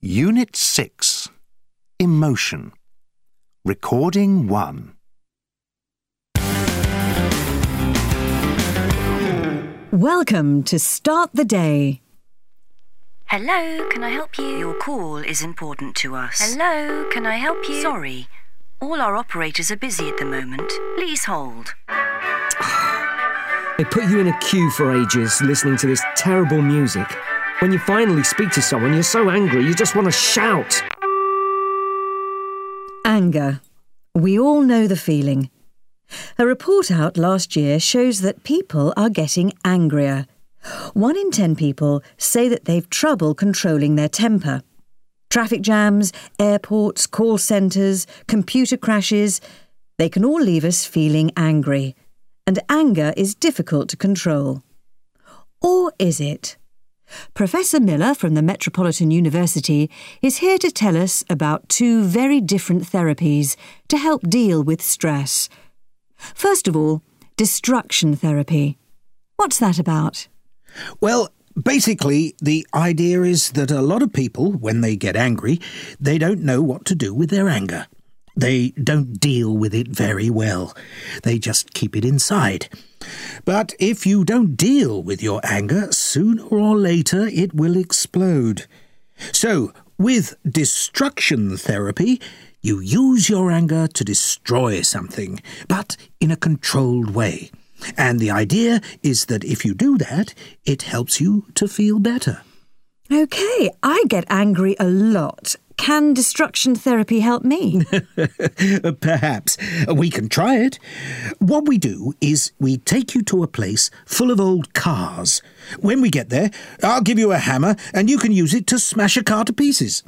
Unit 6. Emotion. Recording 1. Welcome to Start the Day. Hello, can I help you? Your call is important to us. Hello, can I help you? Sorry, all our operators are busy at the moment. Please hold. They put you in a queue for ages listening to this terrible music. When you finally speak to someone, you're so angry you just want to shout. Anger. We all know the feeling. A report out last year shows that people are getting angrier. 1 in 10 people say that they've trouble controlling their temper. Traffic jams, airports, call centres, computer crashes, they can all leave us feeling angry. And anger is difficult to control. Or is it? Professor Miller from the Metropolitan University is here to tell us about 2 very different therapies to help deal with stress. First of all, destruction therapy. What's that about? Well, basically, the idea is that a lot of people, when they get angry, they don't know what to do with their anger. They don't deal with it very well. They just keep it inside. But if you don't deal with your anger, sooner or later it will explode. So, with destruction therapy, you use your anger to destroy something, but in a controlled way. And the idea is that if you do that, it helps you to feel better. OK, I get angry a lot. Can destruction therapy help me? Perhaps. We can try it. What we do is we take you to a place full of old cars. When we get there, I'll give you a hammer and you can use it to smash a car to pieces.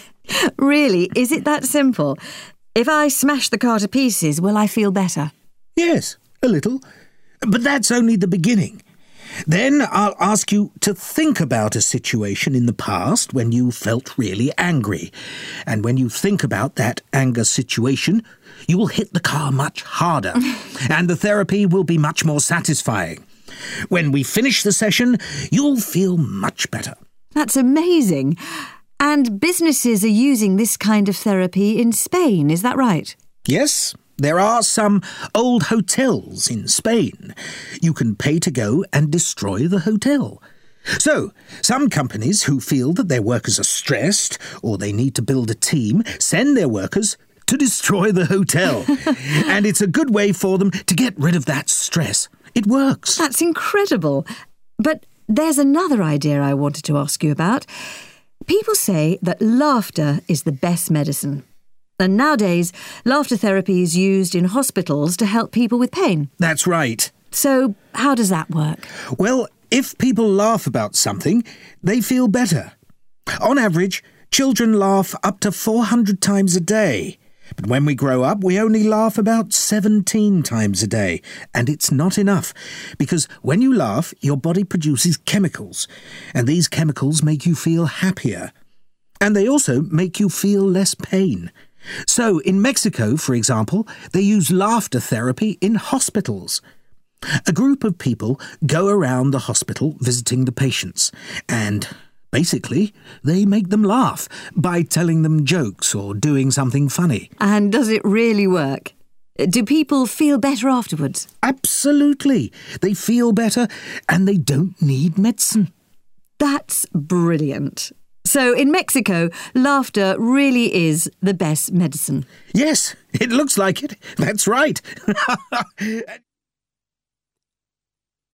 Really? Is it that simple? If I smash the car to pieces, will I feel better? Yes, a little. But that's only the beginning. Then I'll ask you to think about a situation in the past when you felt really angry. And when you think about that anger situation, you will hit the car much harder. And the therapy will be much more satisfying. When we finish the session, you'll feel much better. That's amazing. And businesses are using this kind of therapy in Spain, is that right? Yes. There are some old hotels in Spain. You can pay to go and destroy the hotel. So, some companies who feel that their workers are stressed or they need to build a team send their workers to destroy the hotel. And it's a good way for them to get rid of that stress. It works. That's incredible. But there's another idea I wanted to ask you about. People say that laughter is the best medicine. And nowadays, laughter therapy is used in hospitals to help people with pain. That's right. So, how does that work? Well, if people laugh about something, they feel better. On average, children laugh up to 400 times a day. But when we grow up, we only laugh about 17 times a day. And it's not enough, because when you laugh, your body produces chemicals. And these chemicals make you feel happier. And they also make you feel less pain. So, in Mexico, for example, they use laughter therapy in hospitals. A group of people go around the hospital visiting the patients, and basically, they make them laugh by telling them jokes or doing something funny. And does it really work? Do people feel better afterwards? Absolutely. They feel better, and they don't need medicine. That's brilliant. So in Mexico, laughter really is the best medicine. Yes, it looks like it. That's right.